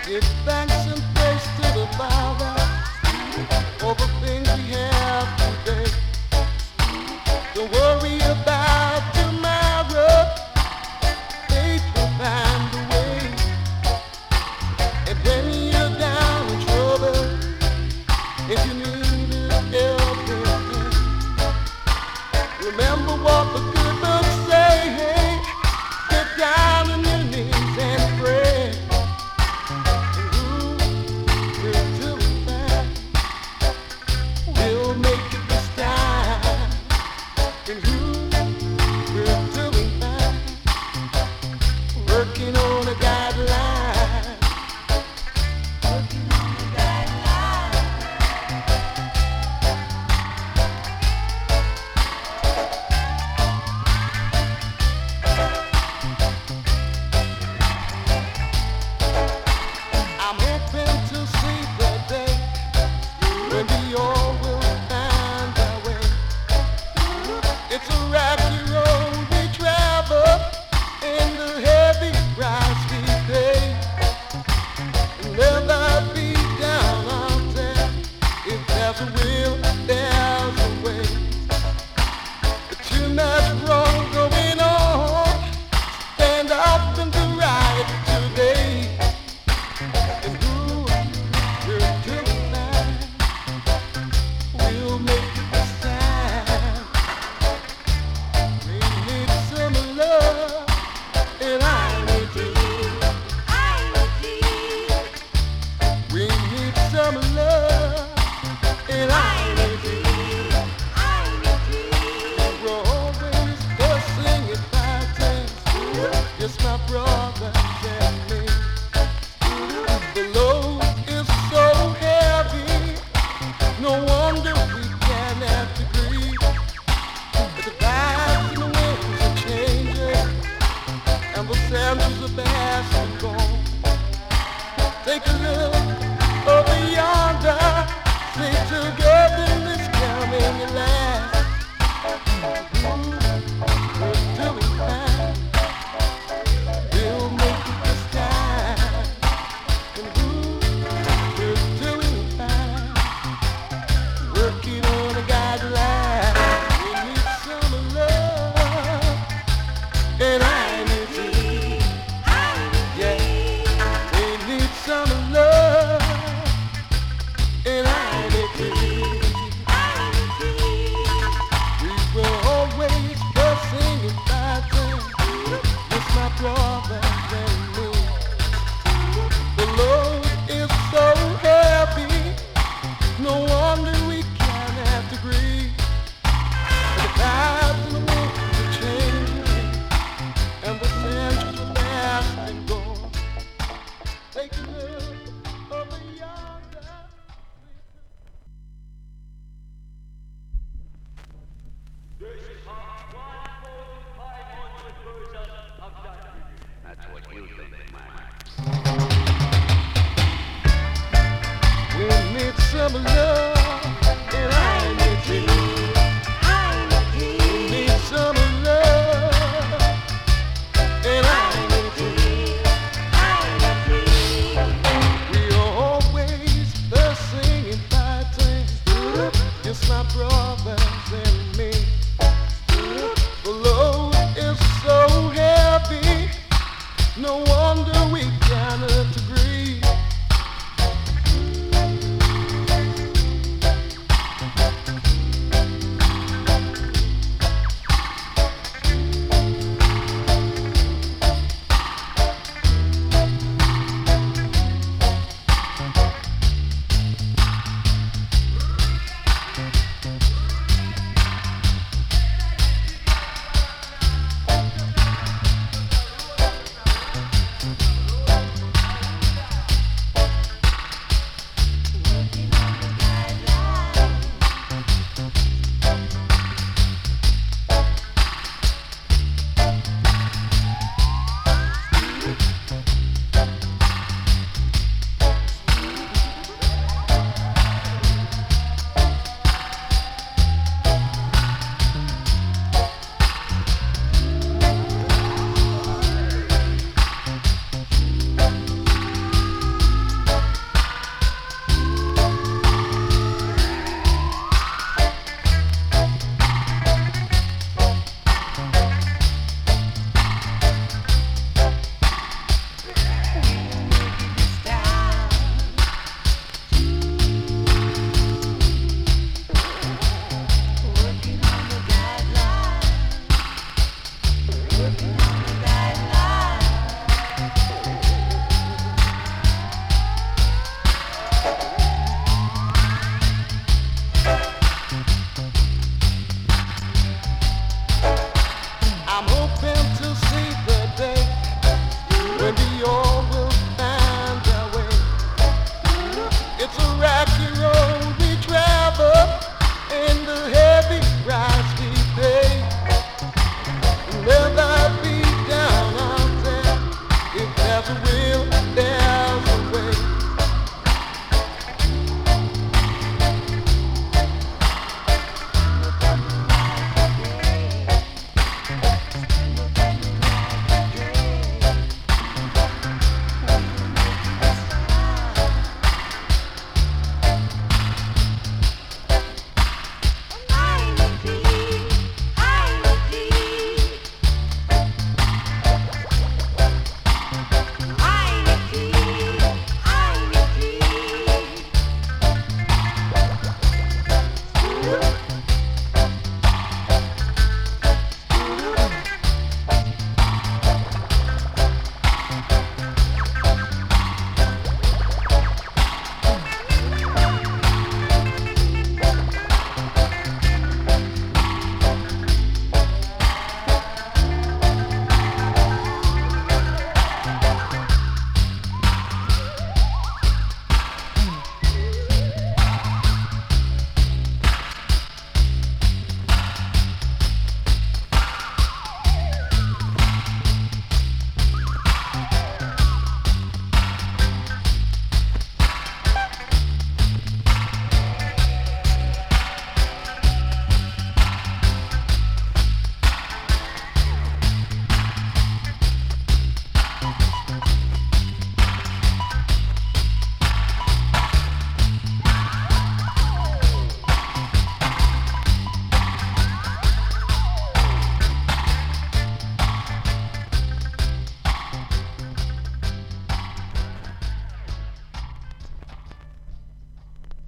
Give thanks and praise to the Father for the things we have today. Don't worry about tomorrow. Faith will find a way. And when you're down in trouble, if you need a helping hand, remember what the good books say. Get down on your knees and pray. Working on a guideline. Working on a guideline. I'm hoping to see the day when we all will find our way. It's a rocky road we travel in the heavy price we pay. Never be down on that. If there's a will, there's a way. But too much wrong going on. Stand up and do right today. And who will do that? We'll make it this time. We need some love. And I need you. We need some love. And I need you. We're always fussing and fighting. Yes, my brother and me. The load is so heavy. No wonder we cannot agree. The vibes and the winds are changing. And the sands of the basketball. Take a look.